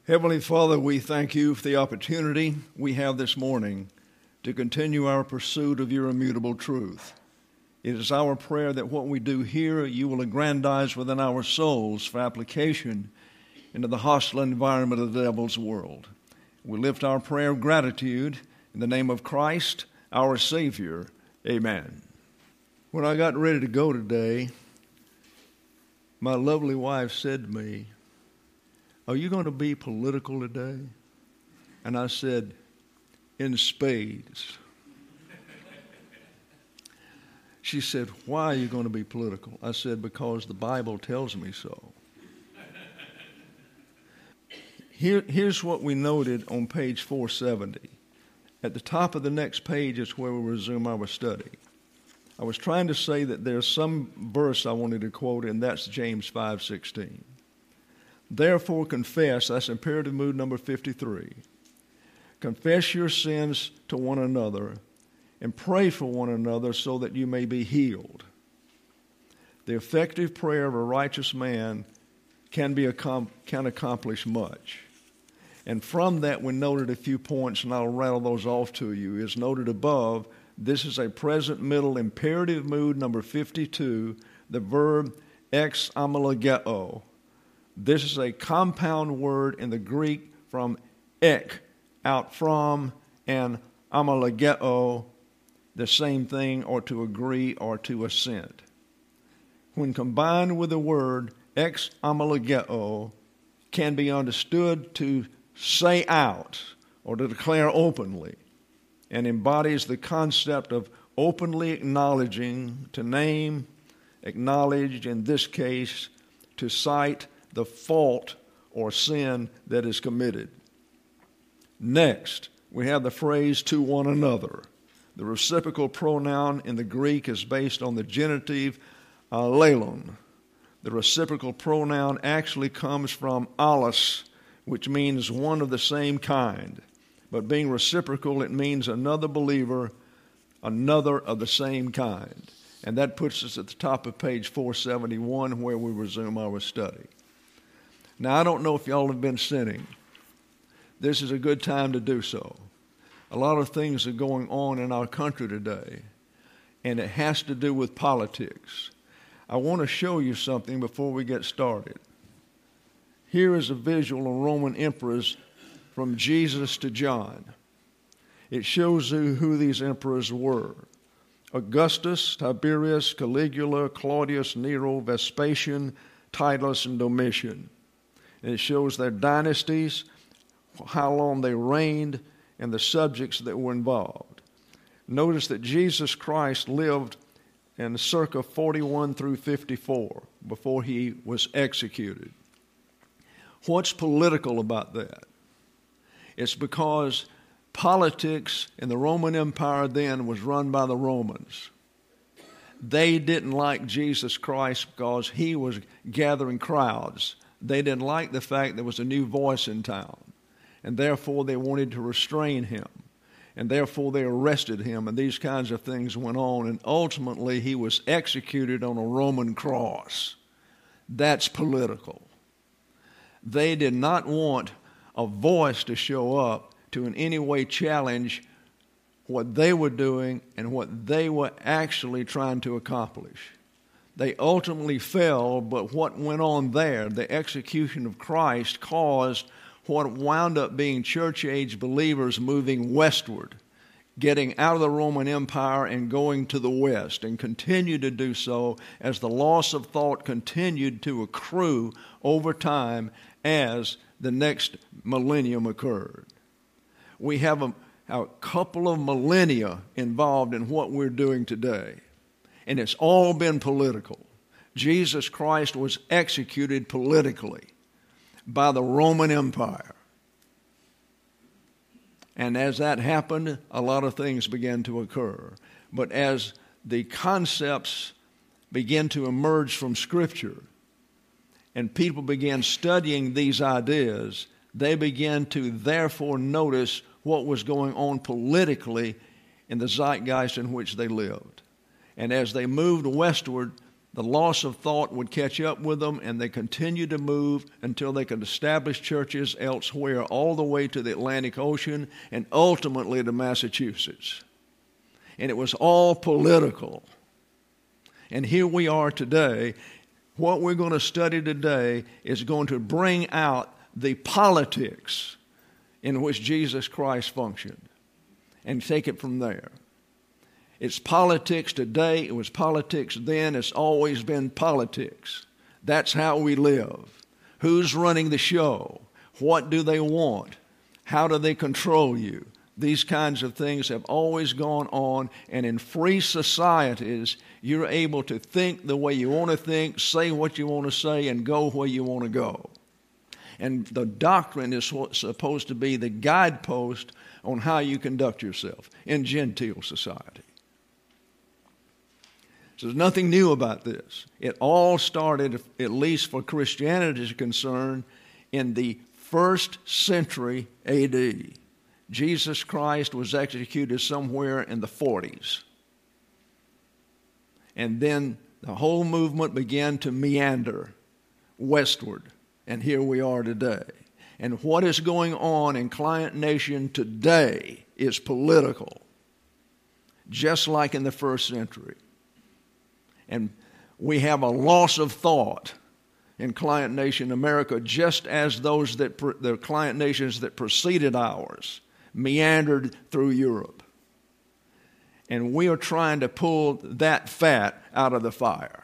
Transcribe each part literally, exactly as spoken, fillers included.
Heavenly Father, we thank you for the opportunity we have this morning to continue our pursuit of your immutable truth. It is our prayer that what we do here you will aggrandize within our souls for application into the hostile environment of the devil's world. We lift our prayer of gratitude in the name of Christ, our Savior. Amen. When I got ready to go today, my lovely wife said to me, "Are you going to be political today?" And I said, "In spades." She said, "Why are you going to be political?" I said, "Because the Bible tells me so." Here, here's what we noted on page four seventy. At the top of the next page is where we resume our study. I was trying to say that there's some verse I wanted to quote, and that's James five sixteen. Therefore confess, that's imperative mood number fifty-three. Confess your sins to one another and pray for one another so that you may be healed. The effective prayer of a righteous man can be can accomplish much. And from that we noted a few points, and I'll rattle those off to you. As noted above, this is a present middle imperative mood number fifty-two, the verb ex amalageo. This is a compound word in the Greek from ek, out from, and amalageo, the same thing, or to agree or to assent. When combined with the word ex amalageo, can be understood to say out or to declare openly, and embodies the concept of openly acknowledging, to name, acknowledge, in this case, to cite the fault or sin that is committed. Next, we have the phrase to one another. The reciprocal pronoun in the Greek is based on the genitive alelon. The reciprocal pronoun actually comes from allos, which means one of the same kind. But being reciprocal, it means another believer, another of the same kind. And that puts us at the top of page four seventy-one, where we resume our study. Now, I don't know if y'all have been sinning. This is a good time to do so. A lot of things are going on in our country today, and it has to do with politics. I want to show you something before we get started. Here is a visual of Roman emperors from Jesus to John. It shows you who these emperors were: Augustus, Tiberius, Caligula, Claudius, Nero, Vespasian, Titus, and Domitian. And it shows their dynasties, how long they reigned, and the subjects that were involved. Notice that Jesus Christ lived in circa forty-one through fifty-four before he was executed. What's political about that? It's because politics in the Roman Empire then was run by the Romans. They didn't like Jesus Christ because he was gathering crowds. They didn't like the fact there was a new voice in town, and therefore they wanted to restrain him, and therefore they arrested him, and these kinds of things went on, and ultimately he was executed on a Roman cross. That's political. They did not want a voice to show up to in any way challenge what they were doing and what they were actually trying to accomplish. They ultimately fell, but what went on there, the execution of Christ, caused what wound up being church-age believers moving westward, getting out of the Roman Empire and going to the west, and continued to do so as the loss of thought continued to accrue over time as the next millennium occurred. We have a, a couple of millennia involved in what we're doing today. And it's all been political. Jesus Christ was executed politically by the Roman Empire. And as that happened, a lot of things began to occur. But as the concepts began to emerge from Scripture, and people began studying these ideas, they began to therefore notice what was going on politically in the zeitgeist in which they lived. And as they moved westward, the loss of thought would catch up with them, and they continued to move until they could establish churches elsewhere, all the way to the Atlantic Ocean and ultimately to Massachusetts. And it was all political. And here we are today. What we're going to study today is going to bring out the politics in which Jesus Christ functioned and take it from there. It's politics today. It was politics then. It's always been politics. That's how we live. Who's running the show? What do they want? How do they control you? These kinds of things have always gone on, and in free societies, you're able to think the way you want to think, say what you want to say, and go where you want to go. And the doctrine is supposed to be the guidepost on how you conduct yourself in genteel society. So there's nothing new about this. It all started, at least for Christianity is concerned, in the first century A D. Jesus Christ was executed somewhere in the forties. And then the whole movement began to meander westward. And here we are today. And what is going on in Client Nation today is political, just like in the first century. And we have a loss of thought in Client Nation America, just as those that the Client Nations that preceded ours meandered through Europe. And we are trying to pull that fat out of the fire.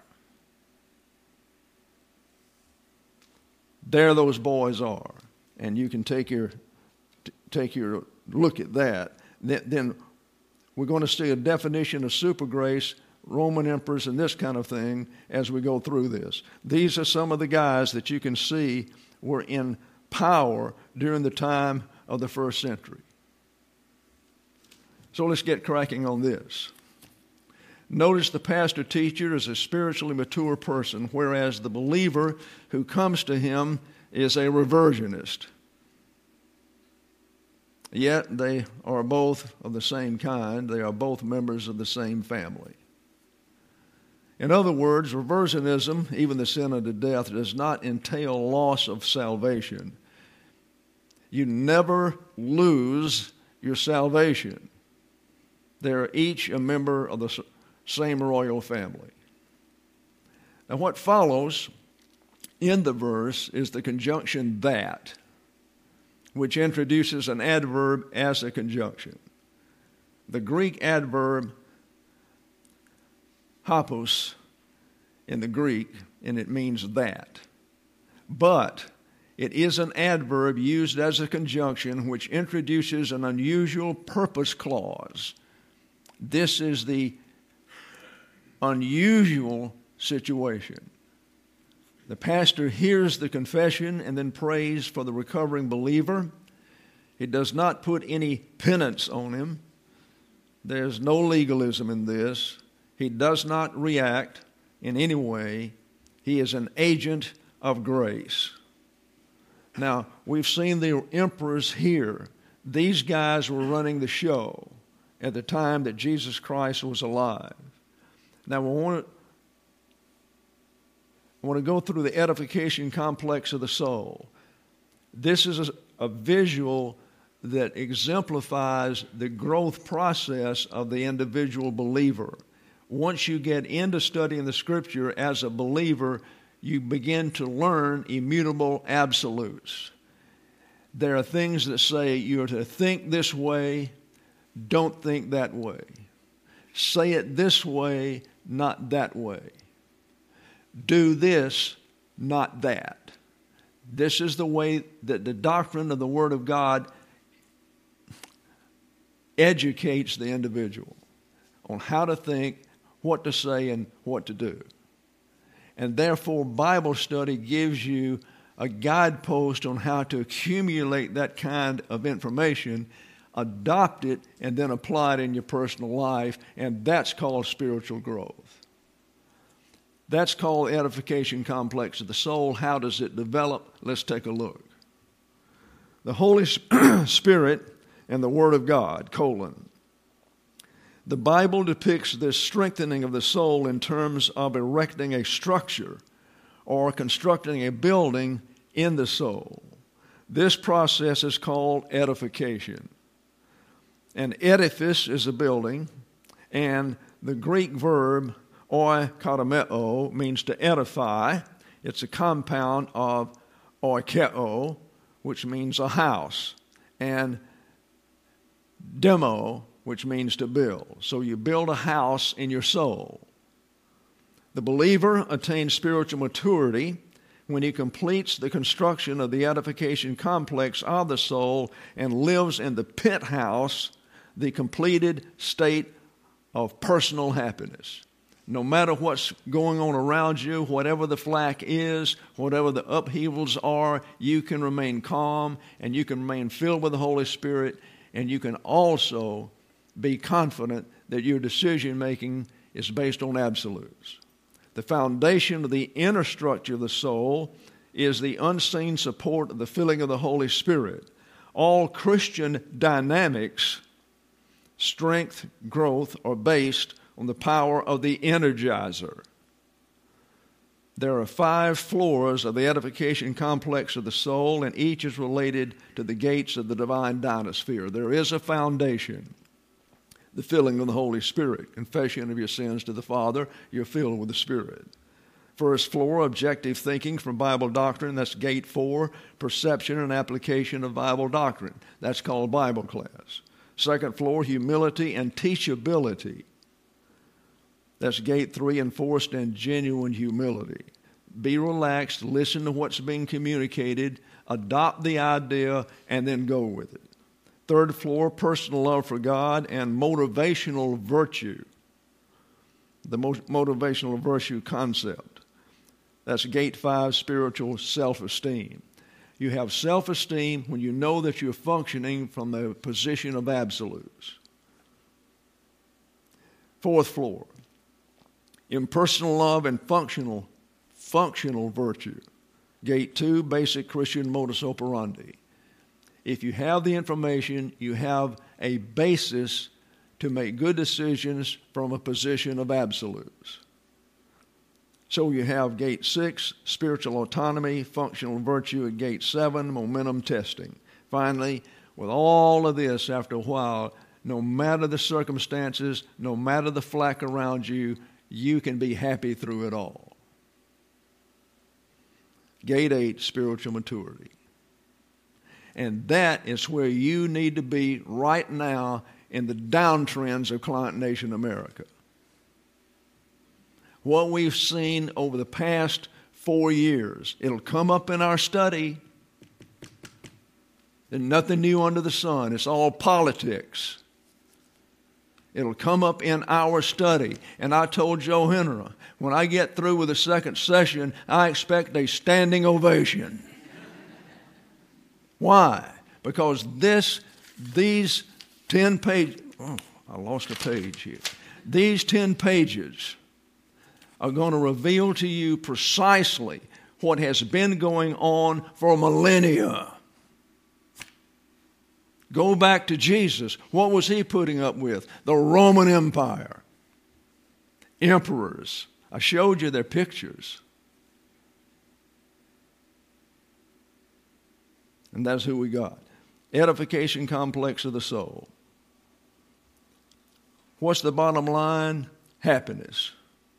There those boys are. And you can take your take your look at that. Then we're going to see a definition of super grace, Roman emperors, and this kind of thing as we go through this. These are some of the guys that you can see were in power during the time of the first century. So let's get cracking on this. Notice the pastor-teacher is a spiritually mature person, whereas the believer who comes to him is a reversionist. Yet they are both of the same kind. They are both members of the same family. In other words, reversionism, even the sin unto death, does not entail loss of salvation. You never lose your salvation. They're each a member of the same royal family. Now, what follows in the verse is the conjunction that, which introduces an adverb as a conjunction. The Greek adverb hapos in the Greek, and it means that. But it is an adverb used as a conjunction which introduces an unusual purpose clause. This is the unusual situation. The pastor hears the confession and then prays for the recovering believer. He does not put any penance on him. There's no legalism in this. He does not react in any way. He is an agent of grace. Now, we've seen the emperors here. These guys were running the show at the time that Jesus Christ was alive. Now, we want to, I want to go through the edification complex of the soul. This is a, a visual that exemplifies the growth process of the individual believer. Once you get into studying the Scripture as a believer, you begin to learn immutable absolutes. There are things that say you're to think this way, don't think that way. Say it this way, not that way. Do this, not that. This is the way that the doctrine of the Word of God educates the individual on how to think, what to say, and what to do. And therefore, Bible study gives you a guidepost on how to accumulate that kind of information, adopt it, and then apply it in your personal life, and that's called spiritual growth. That's called edification complex of the soul. How does it develop? Let's take a look. The Holy Spirit and the Word of God, colon. The Bible depicts this strengthening of the soul in terms of erecting a structure or constructing a building in the soul. This process is called edification. An edifice is a building, and the Greek verb oikodomeo means to edify. It's a compound of oikeo, which means a house, and demo, which means to build. So you build a house in your soul. The believer attains spiritual maturity when he completes the construction of the edification complex of the soul and lives in the penthouse, the completed state of personal happiness. No matter what's going on around you, whatever the flack is, whatever the upheavals are, you can remain calm and you can remain filled with the Holy Spirit, and you can also be confident that your decision making is based on absolutes. The foundation of the inner structure of the soul is the unseen support of the filling of the Holy Spirit. All Christian dynamics, strength, growth, are based on the power of the Energizer. There are five floors of the edification complex of the soul, and each is related to the gates of the divine dynasphere. There is a foundation. The filling of the Holy Spirit, confession of your sins to the Father, you're filled with the Spirit. First floor, objective thinking from Bible doctrine, that's gate four, perception and application of Bible doctrine. That's called Bible class. Second floor, humility and teachability. That's gate three, enforced and genuine humility. Be relaxed, listen to what's being communicated, adopt the idea, and then go with it. Third floor, personal love for God and motivational virtue. The motivational virtue concept. That's gate five, spiritual self-esteem. You have self-esteem when you know that you're functioning from the position of absolutes. Fourth floor, impersonal love and functional, functional virtue. Gate two, basic Christian modus operandi. If you have the information, you have a basis to make good decisions from a position of absolutes. So you have gate six, spiritual autonomy, functional virtue at gate seven, momentum testing. Finally, with all of this, after a while, no matter the circumstances, no matter the flack around you, you can be happy through it all. Gate eight, spiritual maturity. And that is where you need to be right now in the downtrends of Client Nation America. What we've seen over the past four years, it'll come up in our study. There's nothing new under the sun. It's all politics. It'll come up in our study. And I told Joe Henry, when I get through with the second session, I expect a standing ovation. Why? Because this, these ten pages, oh, I lost a page here. These ten pages are going to reveal to you precisely what has been going on for millennia. Go back to Jesus. What was he putting up with? The Roman Empire. Emperors. I showed you their pictures. And that's who we got. Edification complex of the soul. What's the bottom line? Happiness.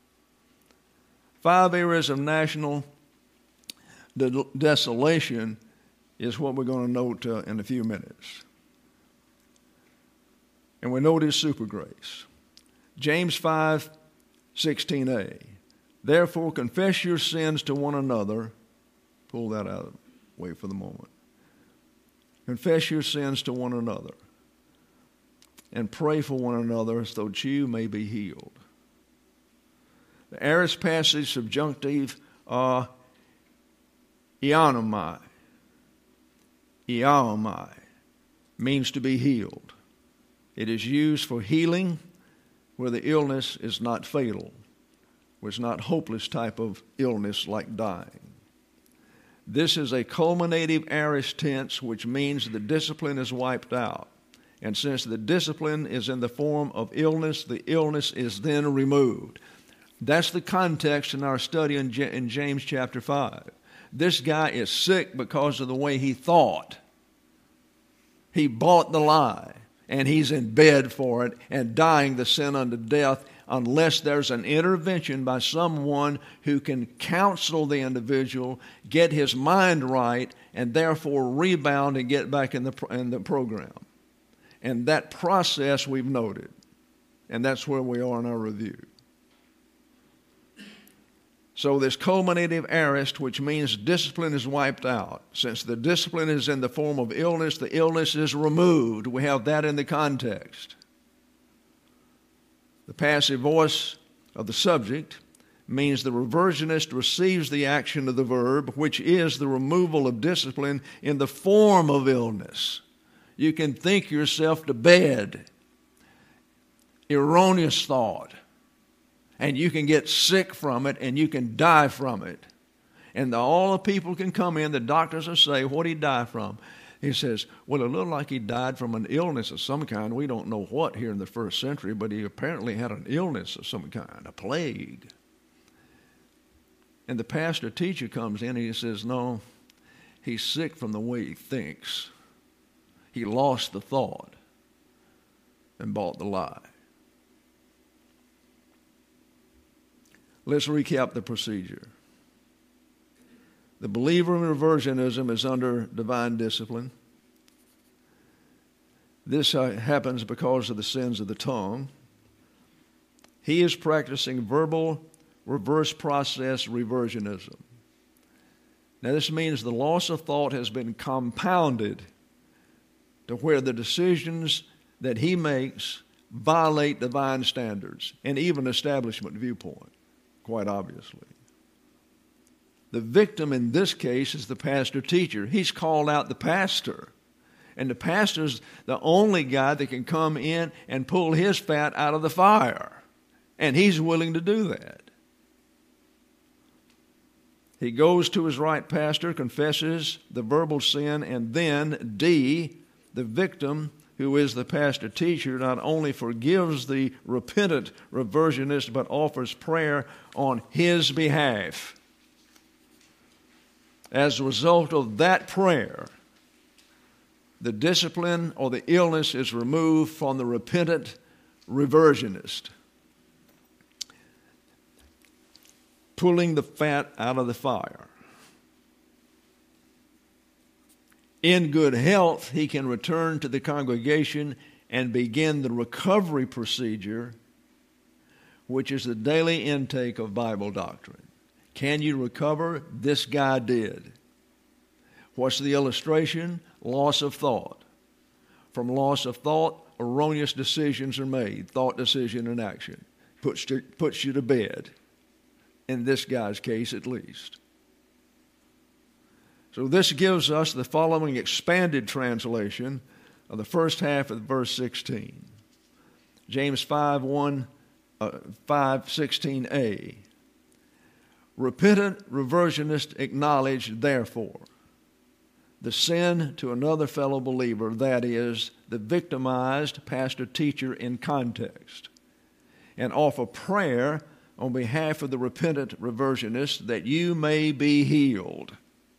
Five areas of national de- desolation is what we're going to note uh, in a few minutes. And we notice super grace. James five sixteen a. Therefore confess your sins to one another. Pull that out of the way for the moment. Confess your sins to one another and pray for one another so that you may be healed. The aorist passage subjunctive uh, ianomai. Iaomai means to be healed. It is used for healing where the illness is not fatal, where it's not hopeless type of illness like dying. This is a culminative aorist tense, which means the discipline is wiped out. And since the discipline is in the form of illness, the illness is then removed. That's the context in our study in, J- in James chapter five. This guy is sick because of the way he thought. He bought the lie, and he's in bed for it and dying the sin unto death unless there's an intervention by someone who can counsel the individual, get his mind right, and therefore rebound and get back in the, in the program. And that process we've noted, and that's where we are in our review. So this culminative arrest, which means discipline is wiped out. Since the discipline is in the form of illness, the illness is removed. We have that in the context. The passive voice of the subject means the reversionist receives the action of the verb, which is the removal of discipline in the form of illness. You can think yourself to bed. Erroneous thought. And you can get sick from it, and you can die from it. And the, all the people can come in, the doctors will say, what did he die from? He says, well, it looked like he died from an illness of some kind. We don't know what here in the first century, but he apparently had an illness of some kind, a plague. And the pastor teacher comes in and he says, no, he's sick from the way he thinks. He lost the thought and bought the lie. Let's recap the procedure. The believer in reversionism is under divine discipline. This uh, happens because of the sins of the tongue. He is practicing verbal reverse process reversionism. Now this means the loss of thought has been compounded to where the decisions that he makes violate divine standards and even establishment viewpoint. Quite obviously. The victim in this case is the pastor-teacher. He's called out the pastor. And the pastor's the only guy that can come in and pull his fat out of the fire. And he's willing to do that. He goes to his right pastor, confesses the verbal sin, and then D, the victim, who is the pastor-teacher, not only forgives the repentant reversionist, but offers prayer on his behalf. As a result of that prayer, the discipline or the illness is removed from the repentant reversionist, pulling the fat out of the fire. In good health, he can return to the congregation and begin the recovery procedure, which is the daily intake of Bible doctrine. Can you recover? This guy did. What's the illustration? Loss of thought. From loss of thought, erroneous decisions are made. Thought, decision, and action. Puts, to, puts you to bed. In this guy's case, at least. So this gives us the following expanded translation of the first half of verse sixteen. James five, one, uh, five, sixteen a. Repentant reversionist acknowledge, therefore, the sin to another fellow believer, that is, the victimized pastor-teacher in context, and offer prayer on behalf of the repentant reversionist that you may be healed.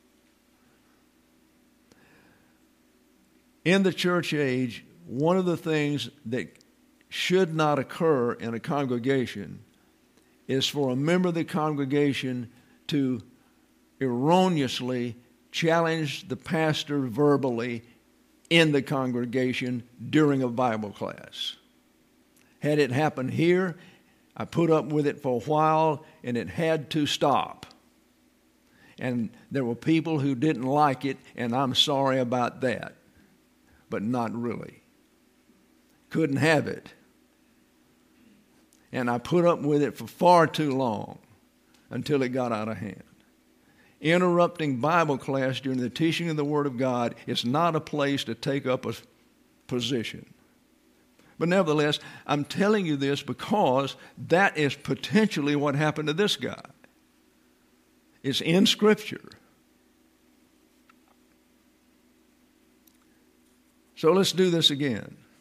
In the church age, one of the things that should not occur in a congregation is for a member of the congregation to erroneously challenge the pastor verbally in the congregation during a Bible class. Had it happened here, I put up with it for a while, and it had to stop. And there were people who didn't like it, and I'm sorry about that. But not really. Couldn't have it. And I put up with it for far too long until it got out of hand. Interrupting Bible class during the teaching of the Word of God is not a place to take up a position. But nevertheless, I'm telling you this because that is potentially what happened to this guy. It's in Scripture. So let's do this again.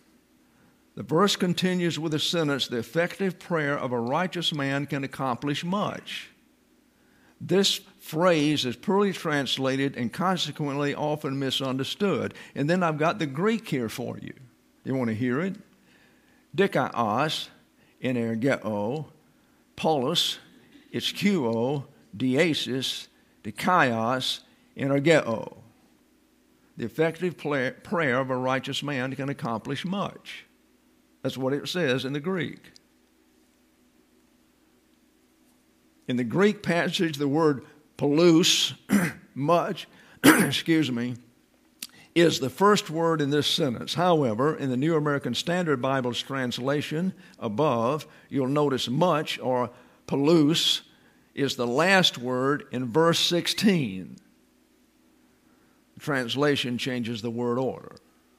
The verse continues with a sentence, the effective prayer of a righteous man can accomplish much. This phrase is poorly translated and consequently often misunderstood. And then I've got the Greek here for you. You want to hear it? Dikaios, energeo, polos, ischio, diesis, dikaios, energeo. The effective prayer of a righteous man can accomplish much. That's what it says in the Greek. In the Greek passage, the word polus, much, excuse me, is the first word in this sentence. However, in the New American Standard Bible's translation above, you'll notice much, or polus, is the last word in verse sixteen. The translation changes the word order.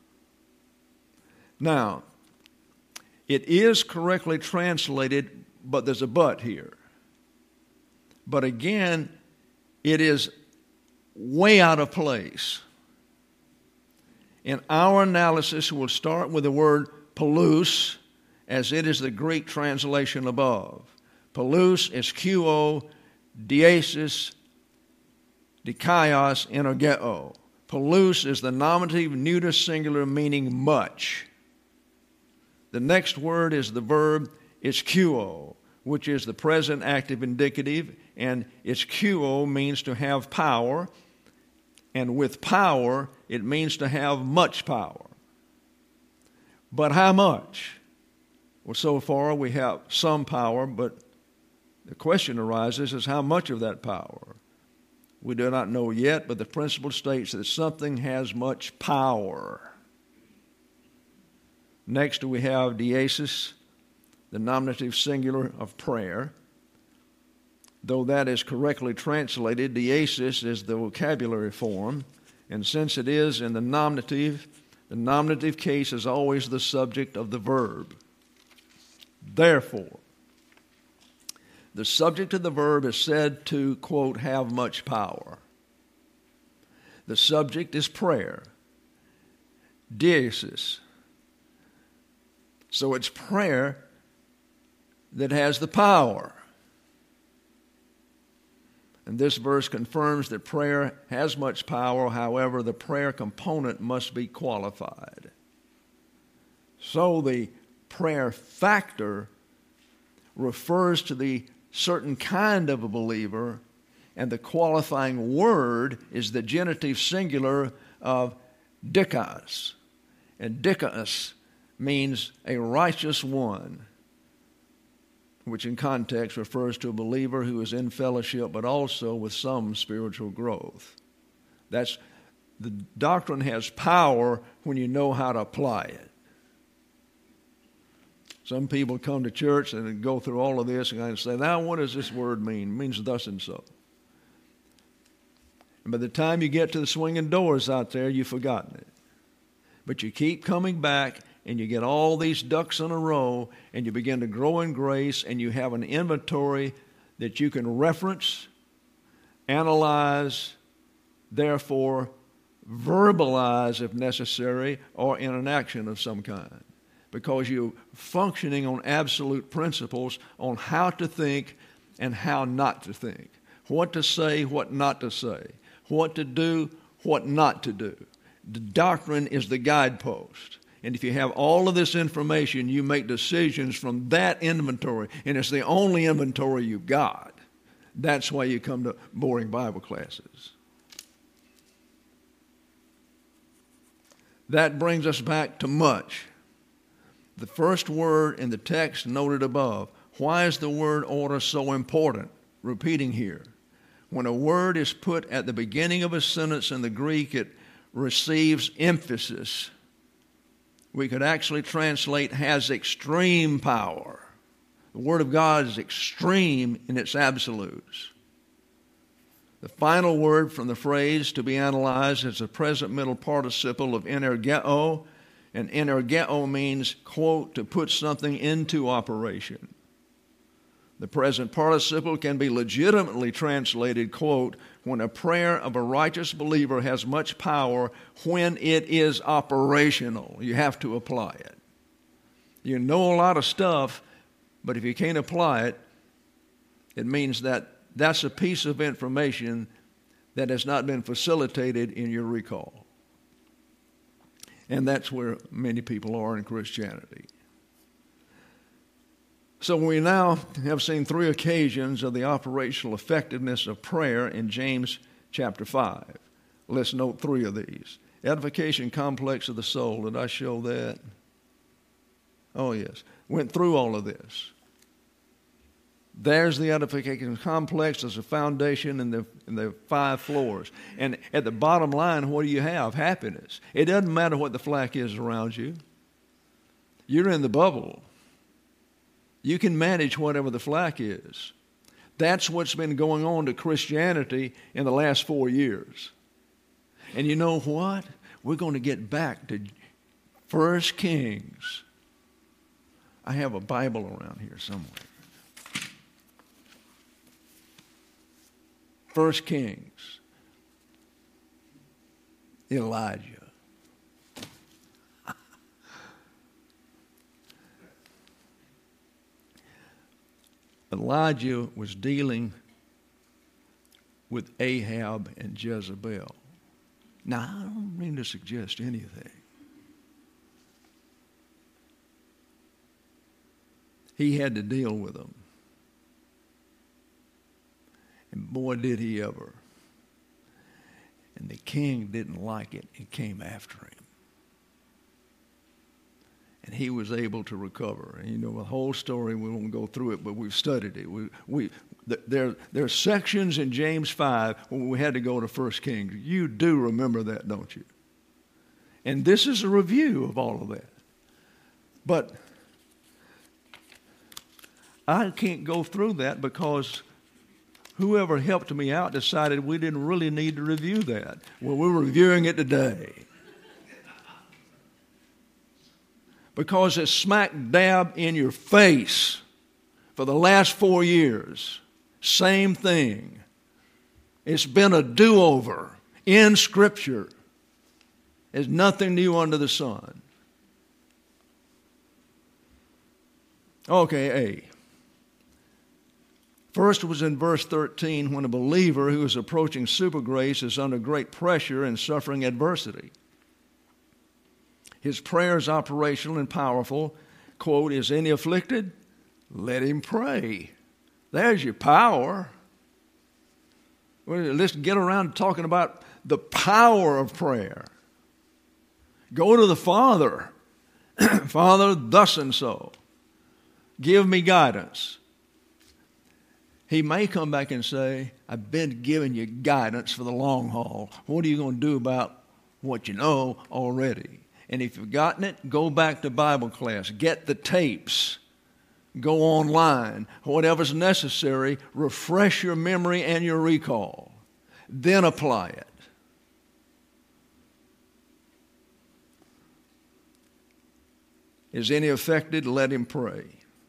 Now, it is correctly translated, but there's a but here. But again, it is way out of place. In our analysis, we'll start with the word polus, as it is the Greek translation above. Polus, ischio, diesis, dikaios, energeo. Polus is the nominative neuter singular meaning much. The next word is the verb ischio, which is the present active indicative, and ischio means to have power, and with power, it means to have much power. But how much? Well, so far we have some power, but the question arises is how much of that power? We do not know yet, but the principle states that something has much power. Next we have diesis, the nominative singular of prayer. Though that is correctly translated, diesis is the vocabulary form, and since it is in the nominative, the nominative case is always the subject of the verb. Therefore, the subject of the verb is said to, quote, have much power. The subject is prayer, diesis. So it's prayer that has the power. And this verse confirms that prayer has much power. However, the prayer component must be qualified. So the prayer factor refers to the certain kind of a believer, and the qualifying word is the genitive singular of dikaios. And dikaios means a righteous one, which in context refers to a believer who is in fellowship but also with some spiritual growth. That's the doctrine has power when you know how to apply it. Some people come to church and go through all of this and say, now what does this word mean? It means thus and so. And by the time you get to the swinging doors out there, you've forgotten it. But you keep coming back, and you get all these ducks in a row, and you begin to grow in grace, and you have an inventory that you can reference, analyze, therefore verbalize if necessary, or in an action of some kind. Because you're functioning on absolute principles on how to think and how not to think. What to say, what not to say. What to do, what not to do. The doctrine is the guidepost. And if you have all of this information, you make decisions from that inventory. And it's the only inventory you've got. That's why you come to boring Bible classes. That brings us back to much. The first word in the text noted above. Why is the word order so important? Repeating here. When a word is put at the beginning of a sentence in the Greek, it receives emphasis. We could actually translate has extreme power. The Word of God is extreme in its absolutes. The final word from the phrase to be analyzed is the present middle participle of energeo, and energeo means, quote, to put something into operation. The present participle can be legitimately translated, quote, when a prayer of a righteous believer has much power when it is operational. You have to apply it. You know a lot of stuff, but if you can't apply it, it means that that's a piece of information that has not been facilitated in your recall. And that's where many people are in Christianity. So we now have seen three occasions of the operational effectiveness of prayer in James chapter five. Let's note three of these. Edification complex of the soul. Did I show that? Oh, yes. Went through all of this. There's the edification complex as a foundation in the, in the five floors. And at the bottom line, what do you have? Happiness. It doesn't matter what the flak is around you. You're in the bubble. You can manage whatever the flak is. That's what's been going on to Christianity in the last four years. And you know what? We're going to get back to First Kings. I have a Bible around here somewhere. First Kings. Elijah. Elijah was dealing with Ahab and Jezebel. Now, I don't mean to suggest anything. He had to deal with them. And boy, did he ever. And the king didn't like it and came after him. And he was able to recover. And you know, the whole story, we won't go through it, but we've studied it. We, we, there, there are sections in James five when we had to go to First Kings. You do remember that, don't you? And this is a review of all of that. But I can't go through that because whoever helped me out decided we didn't really need to review that. Well, we're reviewing it today. Because it's smack dab in your face for the last four years. Same thing. It's been a do-over in Scripture. There's nothing new under the sun. Okay, A. First was in verse thirteen when a believer who is approaching super grace is under great pressure and suffering adversity. His prayer is operational and powerful. Quote, is any afflicted? Let him pray. There's your power. Well, let's get around to talking about the power of prayer. Go to the Father. Father, thus and so. Give me guidance. He may come back and say, I've been giving you guidance for the long haul. What are you going to do about what you know already? And if you've gotten it, go back to Bible class. Get the tapes. Go online. Whatever's necessary, refresh your memory and your recall. Then apply it. Is any affected? Let him pray.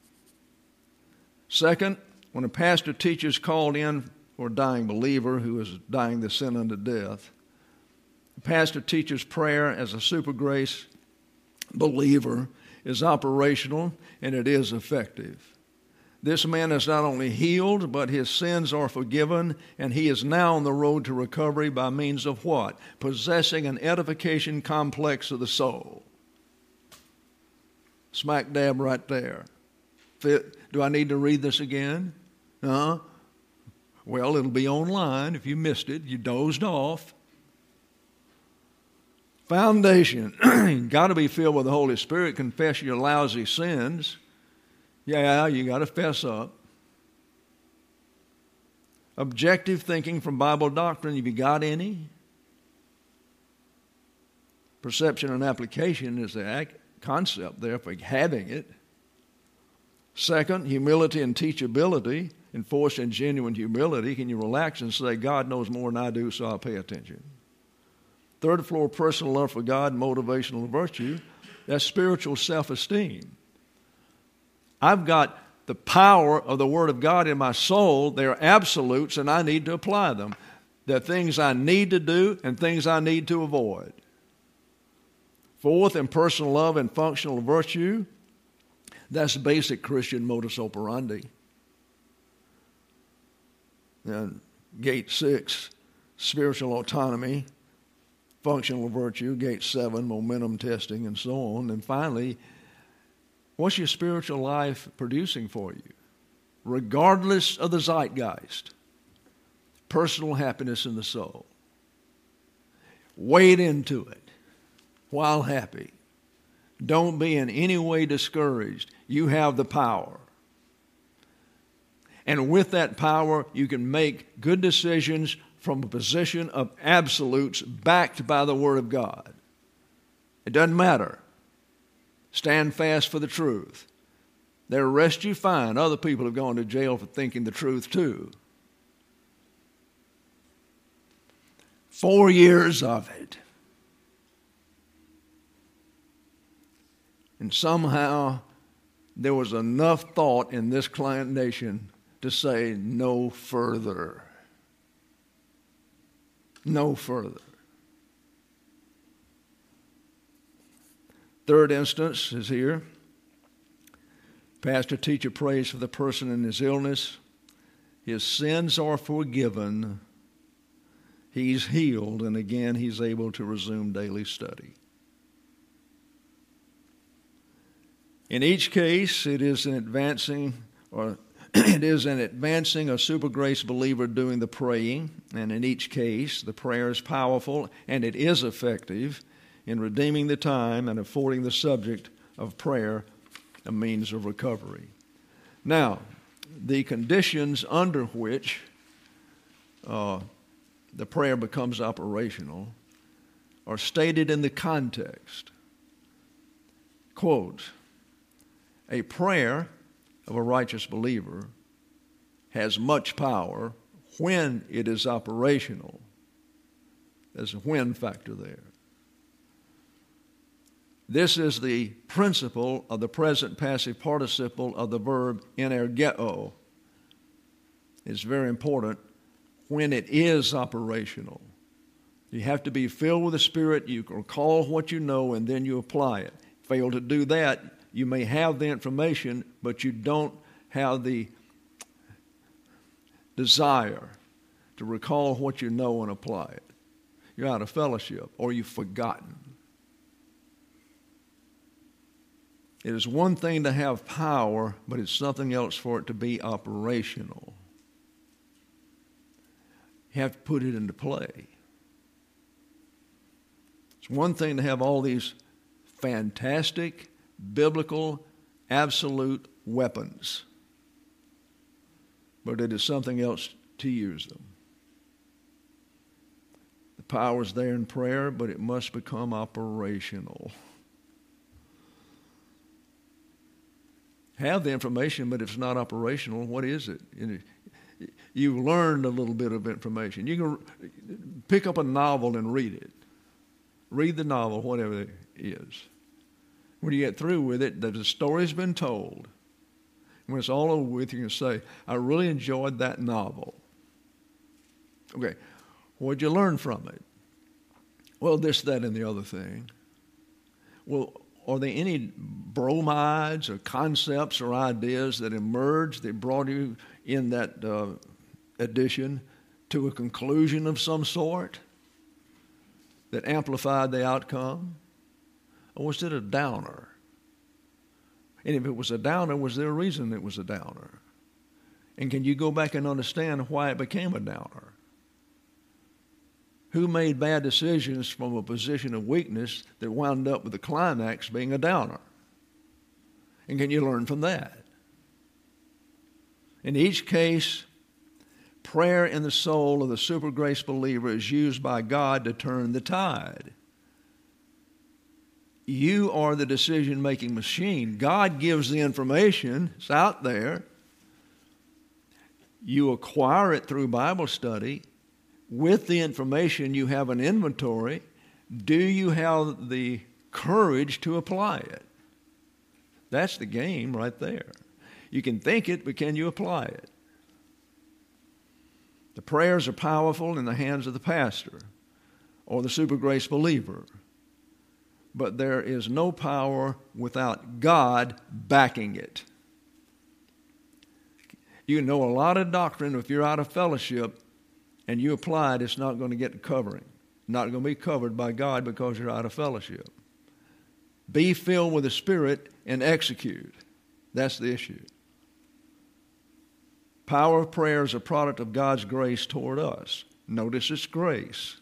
Second, when a pastor teaches called in for a dying believer who is dying the sin unto death, the pastor teaches prayer as a super grace believer is operational and it is effective. This man is not only healed, but his sins are forgiven, and he is now on the road to recovery by means of what? Possessing an edification complex of the soul. Smack dab right there. Do I need to read this again? Huh? Well, it'll be online. If you missed it, you dozed off. Foundation. You got to be filled with the Holy Spirit. Confess your lousy sins. Yeah, you got to fess up. Objective thinking from Bible doctrine. Have you got any? Perception and application is the concept there for having it. Second, humility and teachability. Enforced in genuine humility. Can you relax and say, God knows more than I do, so I'll pay attention? Third floor, personal love for God, motivational virtue. That's spiritual self-esteem. I've got the power of the Word of God in my soul. They're absolutes, and I need to apply them. They're things I need to do and things I need to avoid. Fourth, in personal love and functional virtue, That's basic Christian modus operandi. And gate six, spiritual autonomy, functional virtue. Gate seven, momentum testing, and so on. And finally, what's your spiritual life producing for you? Regardless of the zeitgeist, personal happiness in the soul. Wade into it while happy. Don't be in any way discouraged. You have the power. And with that power, you can make good decisions from a position of absolutes backed by the Word of God. It doesn't matter. Stand fast for the truth. The arrest you find, other people have gone to jail for thinking the truth too. Four years of it. And somehow there was enough thought in this client nation to say no further. No further. Third instance is here. Pastor teacher prays for the person in his illness. His sins are forgiven. He's healed, and again he's able to resume daily study. In each case, it is an advancing, or it is an advancing a super grace believer doing the praying, and in each case, the prayer is powerful and it is effective in redeeming the time and affording the subject of prayer a means of recovery. Now, the conditions under which uh, the prayer becomes operational are stated in the context. Quote, a prayer of a righteous believer has much power when it is operational. There's a when factor there. This is the principle of the present passive participle of the verb energeo. It's very important when it is operational. You have to be filled with the Spirit. You can recall what you know, and then you apply it. Fail to do that, you may have the information, but you don't have the desire to recall what you know and apply it. You're out of fellowship, or you've forgotten. It is one thing to have power, but it's something else for it to be operational. You have to put it into play. It's one thing to have all these fantastic, biblical, absolute weapons, but it is something else to use them. The power is there in prayer, but it must become operational. Have the information, but if it's not operational, what is it? You've learned a little bit of information. You can pick up a novel and read it. Read the novel, whatever it is. When you get through with it, the story's been told. When it's all over with, you can say, I really enjoyed that novel. Okay, what'd you learn from it? Well, this, that, and the other thing. Well, are there any bromides or concepts or ideas that emerged that brought you in that uh, edition to a conclusion of some sort that amplified the outcome? Or was it a downer? And if it was a downer, was there a reason it was a downer? And can you go back and understand why it became a downer? Who made bad decisions from a position of weakness that wound up with the climax being a downer? And can you learn from that? In each case, prayer in the soul of the super grace believer is used by God to turn the tide. You are the decision-making machine. God gives the information. It's out there. You acquire it through Bible study. With the information, you have an inventory. Do you have the courage to apply it? That's the game right there. You can think it, but can you apply it? The prayers are powerful in the hands of the pastor or the super grace believer. but there is no power without God backing it. You know a lot of doctrine. If you're out of fellowship and you apply it, it's not going to get covering. Not going to be covered by God because you're out of fellowship. Be filled with the Spirit and execute. That's the issue. Power of prayer is a product of God's grace toward us. Notice it's grace.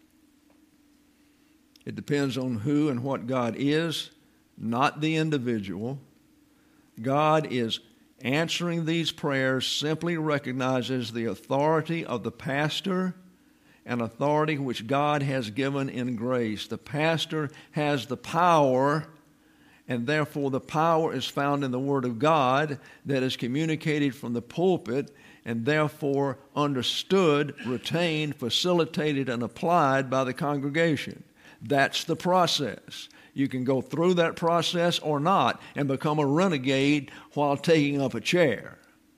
It depends on who and what God is, not the individual. God is answering these prayers simply recognizes the authority of the pastor and authority which God has given in grace. The pastor has the power, and therefore the power is found in the Word of God that is communicated from the pulpit and therefore understood, retained, facilitated, and applied by the congregation. That's the process. You can go through that process or not and become a renegade while taking up a chair.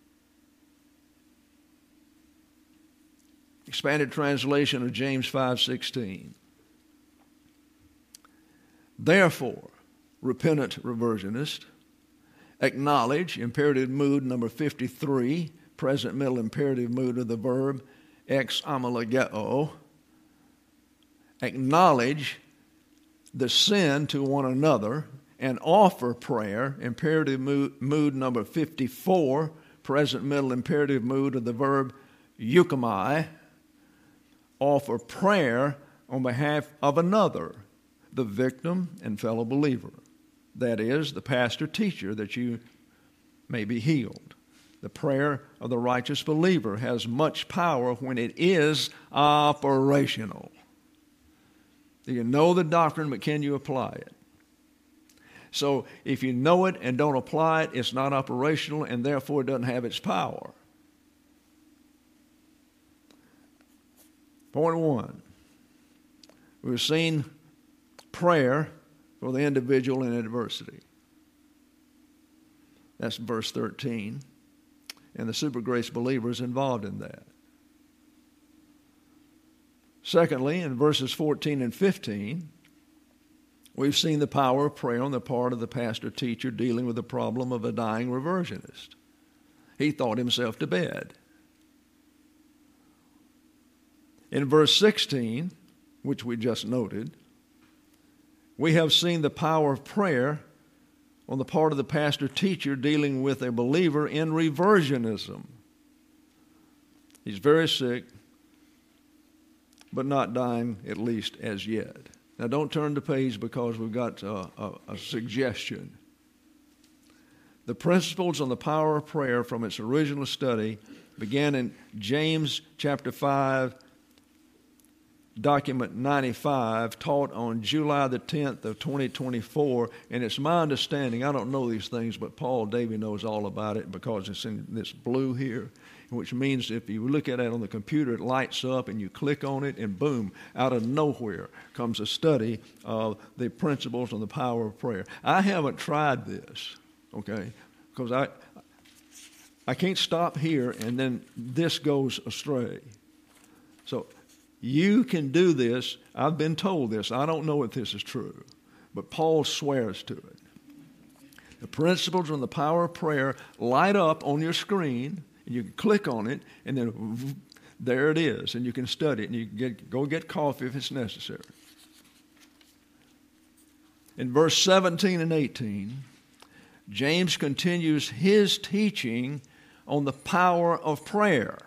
Expanded translation of James five sixteen. Therefore, repentant reversionist, acknowledge, imperative mood number fifty-three, present middle imperative mood of the verb, ex homologeo, acknowledge the sin to one another and offer prayer, imperative mood, mood number fifty-four, present middle imperative mood of the verb euchomai, offer prayer on behalf of another, the victim and fellow believer. That is, the pastor teacher, that you may be healed. The prayer of the righteous believer has much power when it is operational. You know the doctrine, but can you apply it? So if you know it and don't apply it, it's not operational and therefore it doesn't have its power. Point one, we've seen prayer for the individual in adversity. That's verse thirteen. And the super grace believer is involved in that. Secondly, in verses fourteen and fifteen, we've seen the power of prayer on the part of the pastor teacher dealing with the problem of a dying reversionist. He thought himself to bed. In verse sixteen, which we just noted, we have seen the power of prayer on the part of the pastor teacher dealing with a believer in reversionism. He's very sick, but not dying, at least as yet. Now, don't turn the page because we've got a, a, a suggestion. The principles on the power of prayer from its original study began in James chapter five, document ninety-five, taught on July the tenth of twenty twenty-four, and it's my understanding, I don't know these things, but Paul Davy knows all about it because it's in this blue here, which means if you look at it on the computer, it lights up and you click on it and boom, out of nowhere comes a study of the principles on the power of prayer. I haven't tried this, okay, because I, I can't stop here and then this goes astray. So you can do this. I've been told this. I don't know if this is true, but Paul swears to it. The principles on the power of prayer light up on your screen, and you can click on it, and then there it is, and you can study it, and you can get, go get coffee if it's necessary. In verse seventeen and eighteen, James continues his teaching on the power of prayer.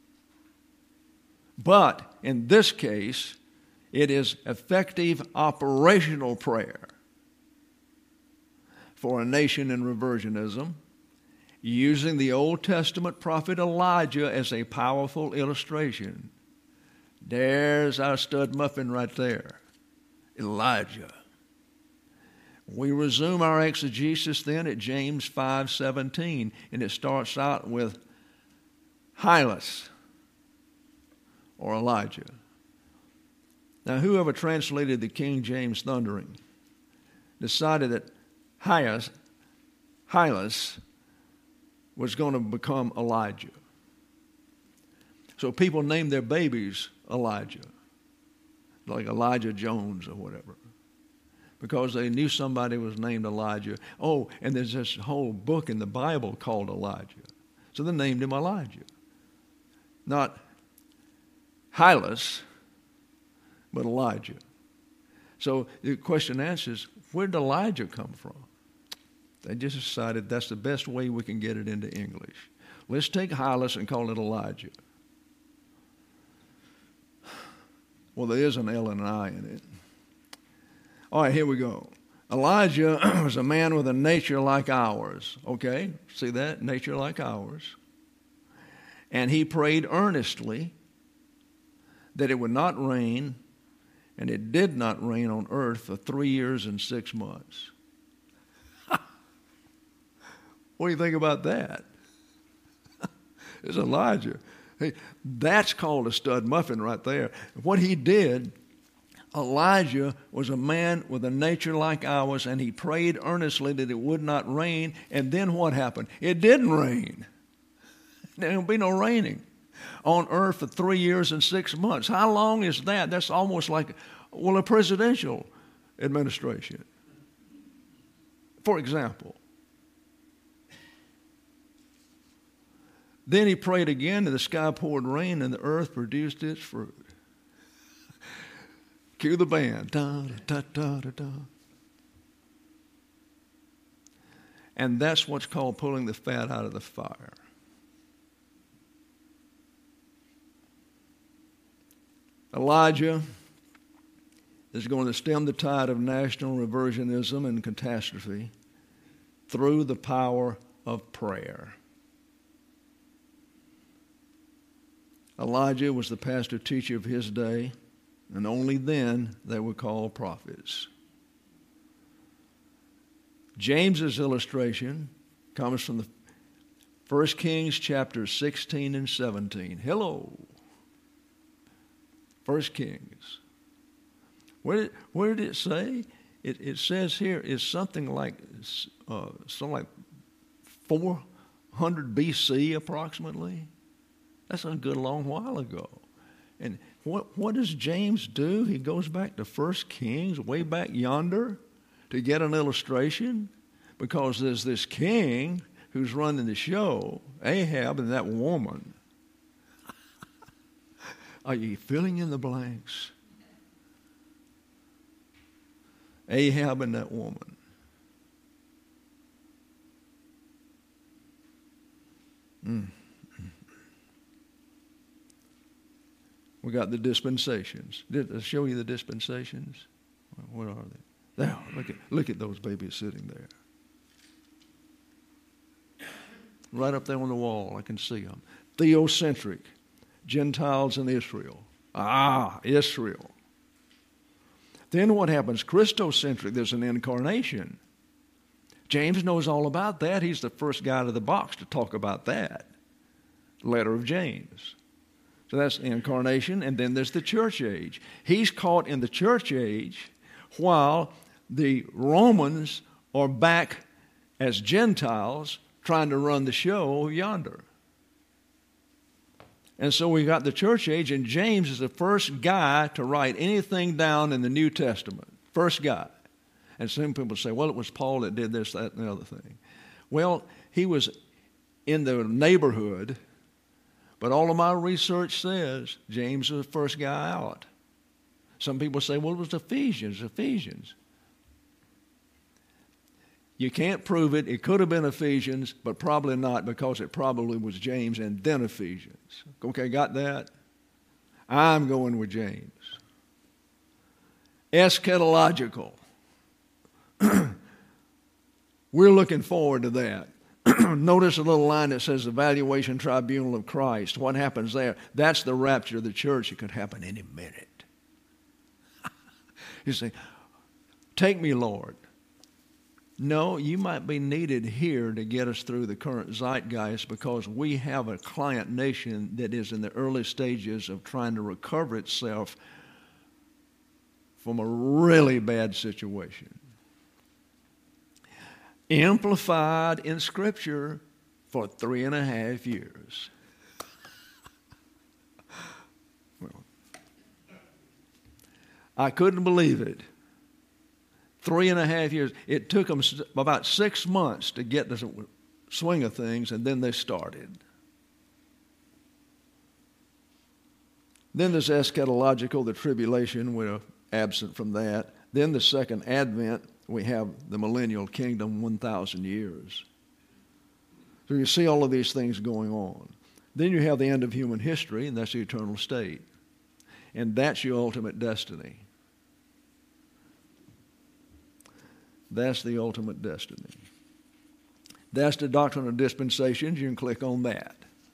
But in this case, it is effective operational prayer for a nation in reversionism, using the Old Testament prophet Elijah as a powerful illustration. There's our stud muffin right there, Elijah. We resume our exegesis then at James five seventeen, and it starts out with Hylas, or Elijah. Now, whoever translated the King James Thundering decided that Hylas, Hylas was going to become Elijah. So people named their babies Elijah, like Elijah Jones or whatever. because they knew somebody was named Elijah. Oh, and there's this whole book in the Bible called Elijah. So they named him Elijah. Not Hylas, but Elijah. So the question answers, where did Elijah come from? They just decided that's the best way we can get it into English. Let's take Hylas and call it Elijah. Well, there is an L and an I in it. All right, here we go. Elijah was a man with a nature like ours. Okay, see that? Nature like ours. And he prayed earnestly that it would not rain, and it did not rain on earth for three years and six months. What do you think about that? It's Elijah. Hey, that's called a stud muffin right there. What he did, Elijah was a man with a nature like ours, and he prayed earnestly that it would not rain. And then what happened? It didn't rain. There will be no raining on earth for three years and six months. How long is that? That's almost like, well, a presidential administration, for example. Then he prayed again, and the sky poured rain, and the earth produced its fruit. Cue the band. Da, da, da, da, da. And that's what's called pulling the fat out of the fire. Elijah is going to stem the tide of national reversionism and catastrophe through the power of prayer. Elijah was the pastor teacher of his day, and only then they were called prophets. James's illustration comes from the First Kings chapters sixteen and seventeen. Hello. First Kings. Where did, where did it say? It, it says here it's something like uh, something like four hundred B C approximately. That's a good long while ago. And what what does James do? He goes back to First Kings, way back yonder, to get an illustration, because there's this king who's running the show, Ahab and that woman. Are you filling in the blanks? Ahab and that woman. Mm. We got the dispensations. Did I show you the dispensations? What are they? There, look at, look at those babies sitting there. Right up there on the wall, I can see them. Theocentric, Gentiles and Israel. Ah, Israel. Then what happens? Christocentric, there's an incarnation. James knows all about that. He's the first guy out of the box to talk about that. Letter of James. So that's incarnation, and then there's the church age. He's caught in the church age while the Romans are back as Gentiles trying to run the show yonder. And so we got the church age, and James is the first guy to write anything down in the New Testament. First guy. And some people say, well, it was Paul that did this, that, and the other thing. Well, he was in the neighborhood. But all of my research says James was the first guy out. Some people say, well, it was Ephesians, Ephesians. You can't prove it. It could have been Ephesians, but probably not, because it probably was James and then Ephesians. Okay, got that? I'm going with James. Eschatological. We're looking forward to that. Notice a little line that says evaluation tribunal of Christ. What happens there? That's the rapture of the church. It could happen any minute. You say, take me, Lord. No, you might be needed here to get us through the current zeitgeist, because we have a client nation that is in the early stages of trying to recover itself from a really bad situation. Amplified in Scripture for three and a half years. Well, I couldn't believe it Three and a half years. It took them about six months to get the swing of things, and then they started. Then there's eschatological, the tribulation. We're absent from that. Then the second advent, we have the millennial kingdom, one thousand years. So you see all of these things going on. Then you have the end of human history, and that's the eternal state. And that's your ultimate destiny. That's the ultimate destiny. That's the doctrine of dispensations. You can click on that.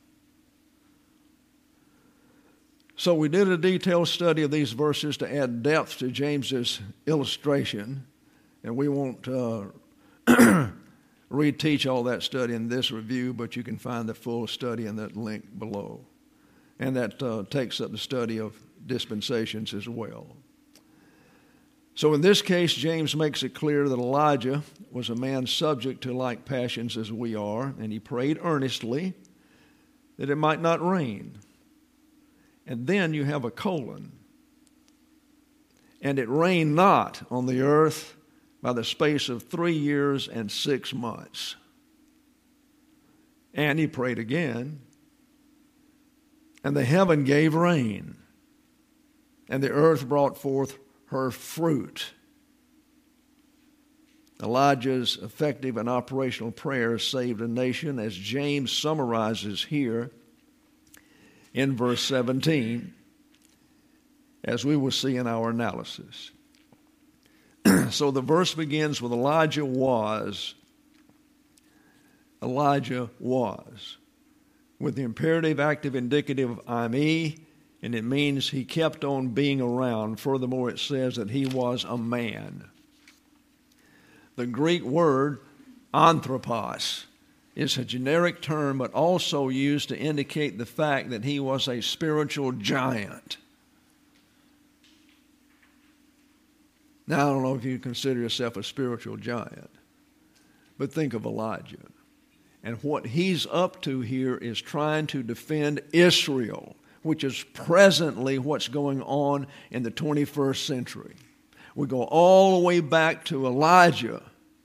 So we did a detailed study of these verses to add depth to James's illustration, and we won't uh, reteach all that study in this review, but you can find the full study in that link below. And that uh, takes up the study of dispensations as well. So in this case, James makes it clear that Elijah was a man subject to like passions as we are, and he prayed earnestly that it might not rain. And then you have a colon. And it rained not on the earth by the space of three years and six months. And he prayed again, and the heaven gave rain, and the earth brought forth her fruit. Elijah's effective and operational prayer saved a nation, as James summarizes here in verse seventeen, as we will see in our analysis. So the verse begins with Elijah was. Elijah was. With the imperative, active, indicative of I me, and it means he kept on being around. Furthermore, it says that he was a man. The Greek word anthropos is a generic term, but also used to indicate the fact that he was a spiritual giant. Now, I don't know if you consider yourself a spiritual giant, but think of Elijah. And what he's up to here is trying to defend Israel, which is presently what's going on in the twenty-first century. We go all the way back to Elijah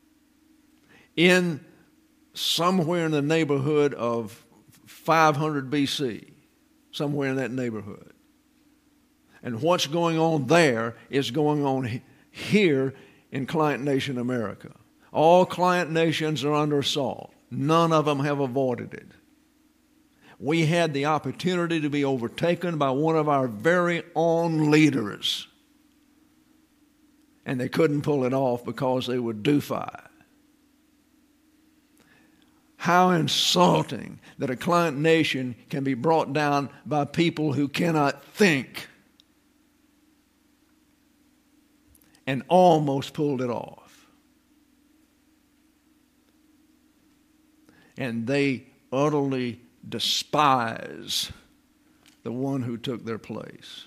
in somewhere in the neighborhood of five hundred B C, somewhere in that neighborhood. And what's going on there is going on here in Client Nation America. All client nations are under assault. None of them have avoided it. We had the opportunity to be overtaken by one of our very own leaders, and they couldn't pull it off because they were doofi. How insulting that a client nation can be brought down by people who cannot think, and almost pulled it off. And they utterly despise the one who took their place.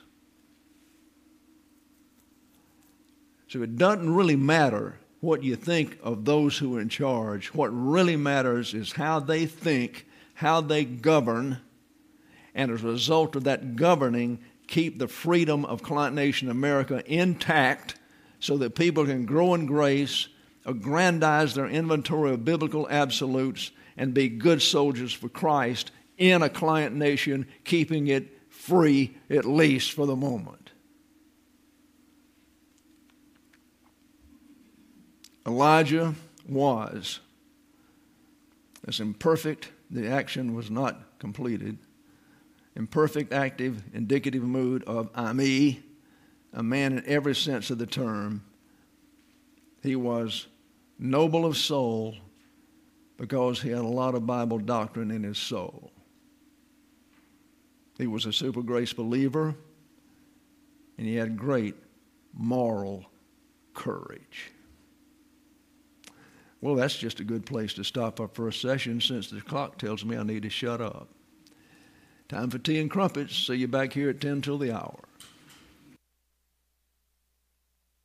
So it doesn't really matter what you think of those who are in charge. What really matters is how they think, how they govern, and as a result of that governing, keep the freedom of Client Nation America intact so that people can grow in grace, aggrandize their inventory of biblical absolutes, and be good soldiers for Christ in a client nation, keeping it free, at least for the moment. Elijah was as imperfect, the action was not completed, imperfect, active, indicative mood of I me, a man in every sense of the term. He was noble of soul, because he had a lot of Bible doctrine in his soul. He was a super grace believer, and he had great moral courage. Well, that's just a good place to stop our first session, since the clock tells me I need to shut up. Time for tea and crumpets. See you back here at ten till the hour.